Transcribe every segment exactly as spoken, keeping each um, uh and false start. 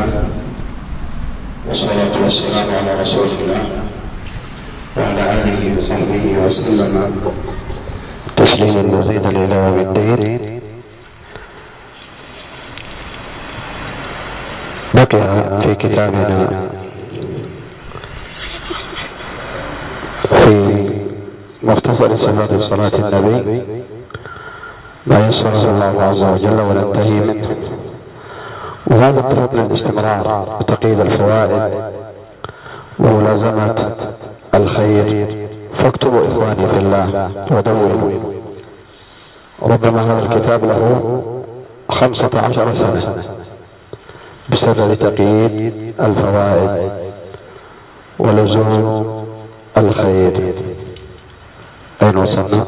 الله، والصلاة والسلام على رسول الله وعلى آله وصحبه وسلم تسليما مزيدا إلى يوم الدين. بقي في كتابنا في مختصر صفات صلاة النبي ما يسره الله عز وجل وننتهي منه، وهذا بفضل الاستمرار وتقييد الفوائد وملازمة الخير. فاكتبوا إخواني في الله ودوروا. ربما هذا الكتاب له خمسة عشر سنة بسبب تقييد الفوائد ولزوم الخير. أين وصلنا؟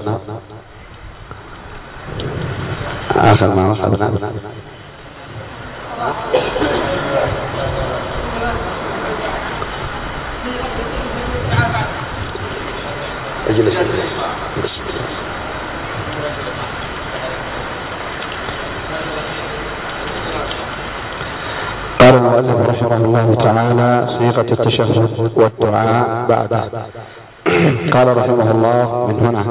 آخر ما أخذنا اجلس اجلس. قال المؤلف رحمه الله تعالى: صيغة التشهد والدعاء بعده. قال رحمه الله: من هنا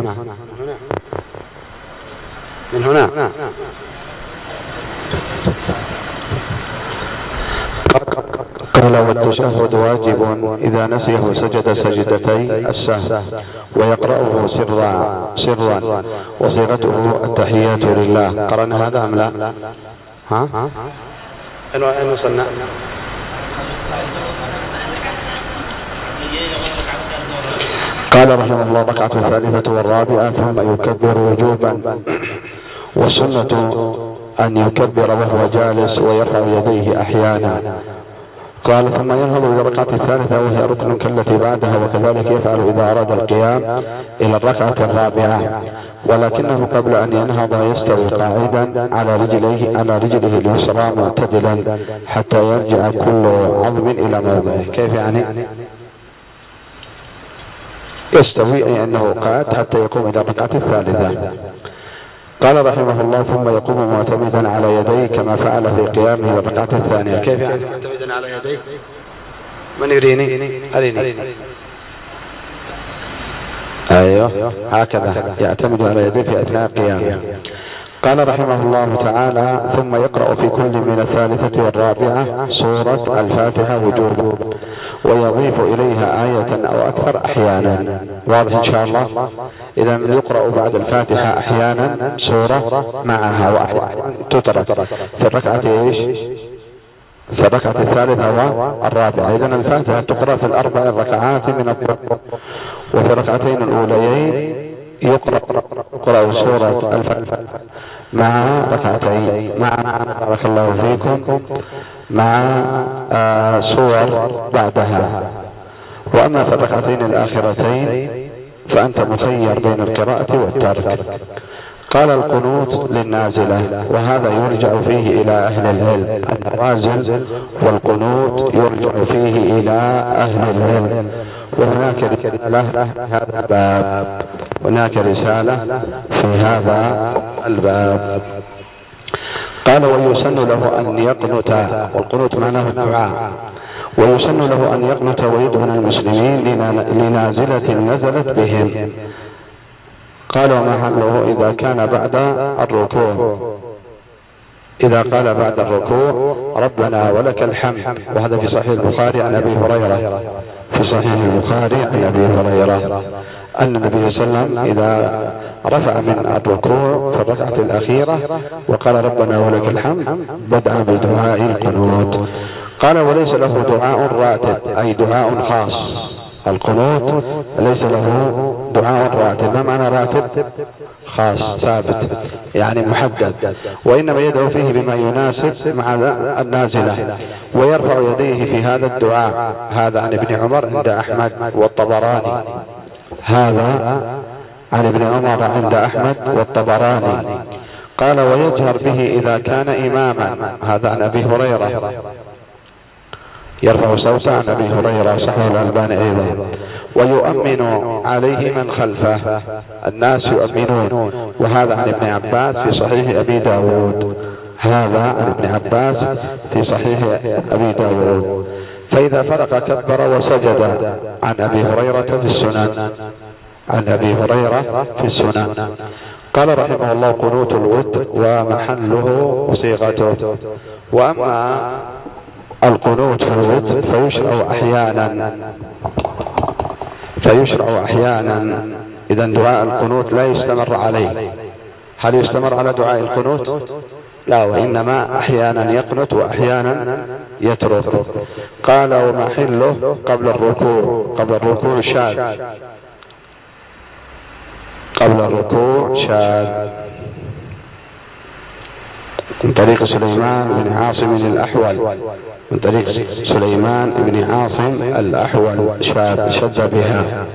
من هنا قال: والتشهد واجب إذا نسيه سجد سجدتي السهو ويقرأه سرا سرا وصيغته التحيات لله. قرأنا هذا أم لا؟ ها؟ أين وصلنا؟ قال رحمه الله: ركعة الثالثة والرابعة ثم يكبر وجوبا، والسنة أن يكبر وهو جالس ويرفع يديه أحيانا. قال: ثم ينهض إلى الركعة الثالثة وهي ركن كالتي بعدها، وكذلك يفعل إذا أراد القيام إلى الركعة الرابعة، ولكنه قبل أن ينهض يستوي قاعدا على رجليه على رجله اليسرى معتدلا حتى يرجع كل عظم إلى موضعه. كيف يعني؟ يستوي أي أنه قاعد حتى يقوم إلى الركعة الثالثة. قال رحمه الله: ثم يقوم معتمدا على يديه كما فعل في قيامه إلى الركعة الثانية. كيف يعني معتمدا على يديه؟ من يريني؟ أريني. أيوه هكذا يعتمد على يديه في أثناء قيامه. قال رحمه الله تعالى: ثم يقرأ في كل من الثالثة والرابعة سورة الفاتحة وجوبا، ويضيف إليها آية أو أكثر أحيانا. واضح إن شاء الله؟ إذا يقرأ بعد الفاتحة أحيانا سورة معها، وأحيانا تترك في الركعة إيش؟ في الركعة الثالثة والرابعة. إذن الفاتحة تقرأ في الأربع الركعات من الظهر، وفي الركعتين الأوليين يقرأ يقرأ سورة الفاتحة مع ركعتين مع بارك الله فيكم مع آه سور بعدها. وأما في الركعتين الآخرتين فأنت مخير بين القراءة والترك. قال: القنوت للنازلة، وهذا يرجع فيه إلى أهل العلم. النوازل والقنوت يرجع فيه إلى أهل العلم. وهناك رسالة هذا الباب هناك رسالة في هذا الباب. قال: ويسن له أن يقنت، والقنوت معناه الدعاء، ويسن له أن يقنت ويدعو المسلمين لنازلة نزلت بهم. قال: ومحله إذا كان بعد الركوع، إذا قال بعد الركوع ربنا ولك الحمد. وهذا في صحيح البخاري عن أبي هريرة في صحيح البخاري عن أبي هريرة أن النبي صلى الله عليه وسلم إذا رفع من الركوع في الركعة الأخيرة وقال ربنا ولك الحمد بدأ بدعاء القنوت. قال: وليس له دعاء راتب، أي دعاء خاص. القنوت ليس له دعاء راتب. ما معنى راتب؟ خاص ثابت يعني محدد، وإنما يدعو فيه بما يناسب مع النازلة، ويرفع يديه في هذا الدعاء. هذا عن ابن عمر عند أحمد والطبراني هذا عن ابن عمر عند أحمد والطبراني. قال: ويجهر به إذا كان إماما. هذا عن أبي هريرة، يرفع صوته عن أبي هريرة، صحيح الألباني أيضا. ويؤمن عليه من خلفه، الناس يؤمنون. وهذا عن ابن عباس في صحيح أبي داود. هذا عن ابن عباس في صحيح أبي داود. فإذا فرغ كبر وسجد. عن أبي هريرة في السنن عن أبي هريرة في السنن. قال رحمه الله: قنوت الوتر ومحله وصيغته. وأما القنوت في الوتر فيشرع أحيانا فيشرع أحيانا إذا دعاء القنوت لا يستمر عليه. هل يستمر على دعاء القنوت؟ لا، وإنما أحيانا يقنت وأحيانا يترك. قال: ومحله قبل الركوع قبل الركوع شاذ قبل الركوع شاذ من طريق سليمان بن عاصم الأحول من طريق سليمان بن عاصم الأحول شاذ شد بها.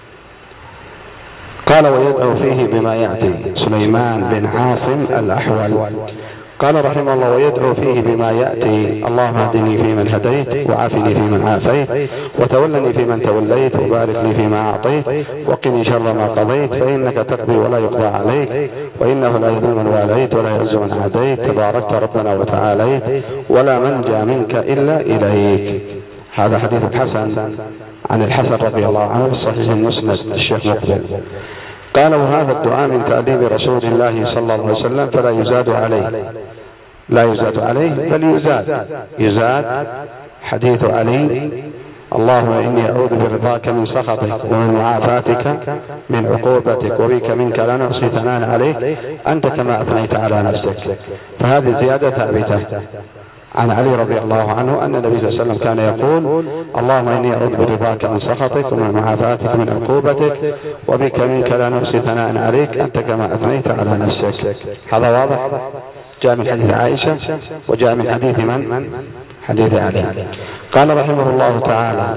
قال: ويدعو فيه بما يأتي. سليمان بن عاصم الأحول قال رحمه الله: ويدعو فيه بما يأتي: اللهم اهدني فيمن هديت، وعافني فيمن عافيت، وتولني فيمن توليت، وبارك لي فيما أعطيت، وقني شر ما قضيت، فإنك تقضي ولا يقضى عليك، وإنه لا يذل من واليت ولا يعز من عاديت، تباركت ربنا وتعاليت، ولا منجى منك إلا إليك. هذا حديث الحسن عن الحسن رضي الله عنه في الصحيح المسند الشيخ مقبل. قال: وهذا الدعاء من تأديب رسول الله صلى الله عليه وسلم، فلا يزاد عليه لا يزاد عليه بل يزاد يزاد حديث علي: اللهم إني أعوذ برضاك من سخطك، ومن معافاتك من عقوبتك، وبك منك لا نحصي ثناء عليك أنت كما أثنيت على نفسك. فهذه زيادة ثابتة عن علي رضي الله عنه أن النبي صلى الله عليه وسلم كان يقول: اللهم إني أعوذ برضاك من سخطك، ومن معافاتك من عقوبتك، وبك منك لا نحصي ثناء عليك أنت كما أثنيت على نفسك. هذا واضح. جاء من حديث عائشة وجاء من حديث من؟ حديث علي. قال رحمه الله تعالى: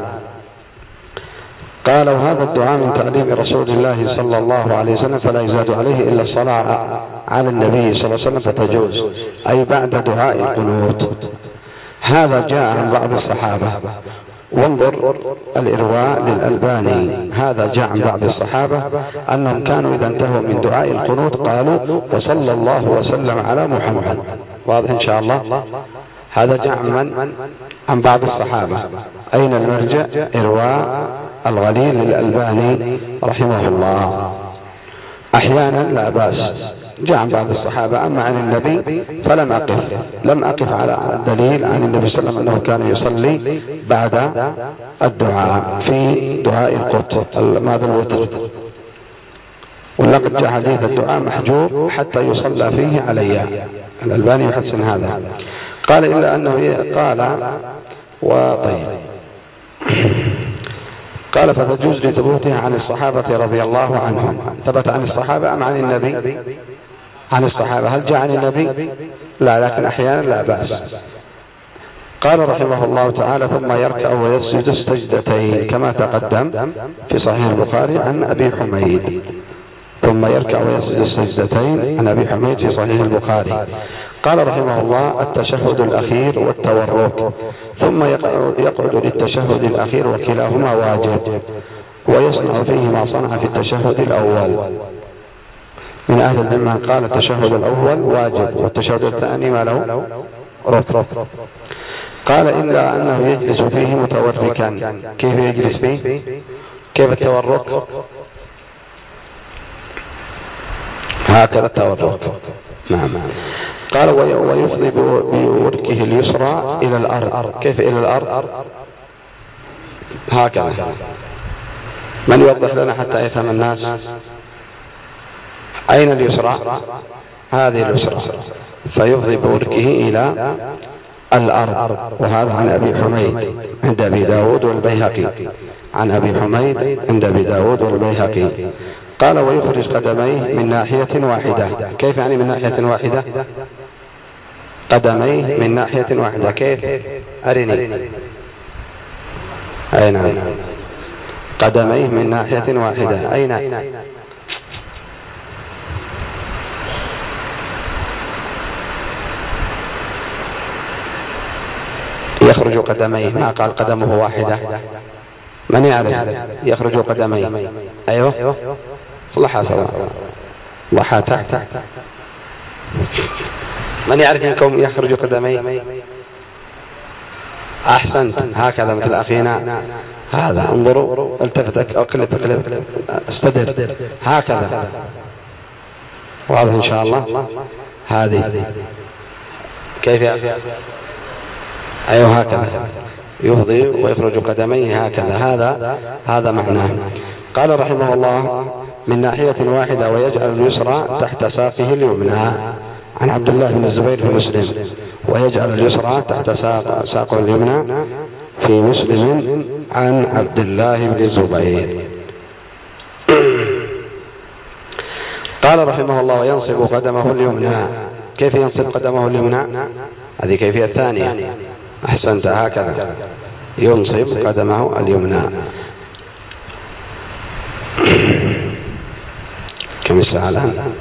قال: وهذا الدعاء من تعليم رسول الله صلى الله عليه وسلم، فلا يزاد عليه إلا الصلاة على النبي صلى الله عليه وسلم فتجوز، أي بعد دعاء القنوت. هذا جاء عن بعض الصحابة. وانظر الإرواء للألباني، هذا جاء عن بعض الصحابة أنهم كانوا إذا انتهوا من دعاء القنوت قالوا: وصلى الله وسلم على محمد. واضح إن شاء الله. هذا جاء من؟ عن بعض الصحابة. أين المرجع؟ إرواء الغليل للألباني رحمه الله. أحيانا لا بأس، جاء عن بعض الصحابة. أما عن النبي فلم أقف لم أقف على دليل عن النبي صلى الله عليه وسلم أنه كان يصلي بعد الدعاء في دعاء القنوت ماذا الوتر. ولقد جاء حديث الدعاء محجوب حتى يصلى فيه علي. الألباني يحسن هذا. قال: إلا أنه قال وطيب قال: فتجوز لثبوتها عن الصحابة رضي الله عنهم. ثبت عن الصحابة أم عن النبي؟ عن الصحابة. هل جاء عن النبي؟ لا، لكن أحيانا لا بأس. قال رحمه الله تعالى: ثم يركع ويسجد السجدتين كما تقدم في صحيح البخاري عن أبي حميد. ثم يركع ويسجد السجدتين عن أبي حميد في صحيح البخاري. قال رحمه الله: التشهد الأخير والتورك. ثم يقعد للتشهد الأخير، وكلاهما واجب، ويصنع فيه ما صنع في التشهد الأول. من أهل العلم من قال التشهد الأول واجب والتشهد الثاني ما له ركن. قال: إلا أنه يجلس فيه متوركا. كيف يجلس فيه؟ كيف التورك؟ هكذا التورك. نعم. قال: ويفضي بوركه اليسرى إلى الأرض. كيف إلى الأرض؟ هكذا. من يوضح لنا حتى يفهم الناس؟ أين اليسرى؟ هذه اليسرى. فيفضي بوركه إلى الأرض. وهذا عن أبي حميد عند أبي داود والبيهقي. عن أبي حميد عند أبي داود والبيهقي. قال: ويخرج قدميه من ناحية واحدة. كيف يعني من ناحية واحدة؟ قدميه من ناحية واحدة. كيف؟ أرني. أين؟ قدميه من ناحية واحدة. أين؟ يخرج قدميه، ما قال قدمه واحدة. من يعرف؟ يخرج قدميه. أيوه صلحها سوا. ضحى تحت. من يعرف منكم يخرج قدميه؟ أحسنت، هكذا مثل أخينا هذا. انظروا، التفتك، اقلب اقلب، استدر، هكذا. واضح إن شاء الله. هذه كيف يا أخي؟ أيوه هكذا، يفضي ويخرج قدميه هكذا. هذا هذا معناه. قال رحمه الله: من ناحية واحدة، ويجعل اليسرى تحت ساقه اليمنى. عن عبد الله بن الزبير في مسلم: ويجعل اليسرى تحت ساق ساقه اليمنى، في مسلم عن عبد الله بن الزبير. قال رحمه الله: وينصب قدمه اليمنى. كيف ينصب قدمه اليمنى؟ هذه كيفية ثانية. أحسنت، هكذا ينصب قدمه اليمنى. كم الساعة الآن؟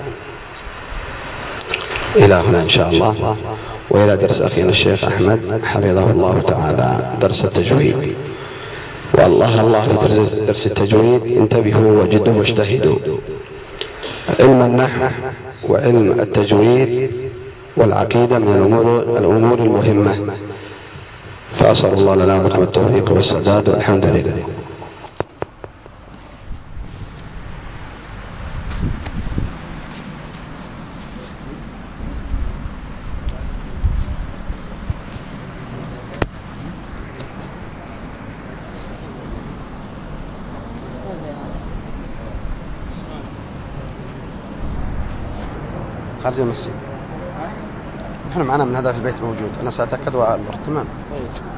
إلى هنا إن شاء الله، وإلى درس أخينا الشيخ أحمد حفظه الله تعالى، درس التجويد. والله الله في درس التجويد انتبهوا وجدوا واجتهدوا. علم النحو وعلم التجويد والعقيدة من الأمور, الأمور المهمة. فأسأل الله لنا ولكم التوفيق والسداد، والحمد لله. خارج المسجد، نحن معنا من هذا في البيت موجود، أنا سأتأكد وأنظر. تمام.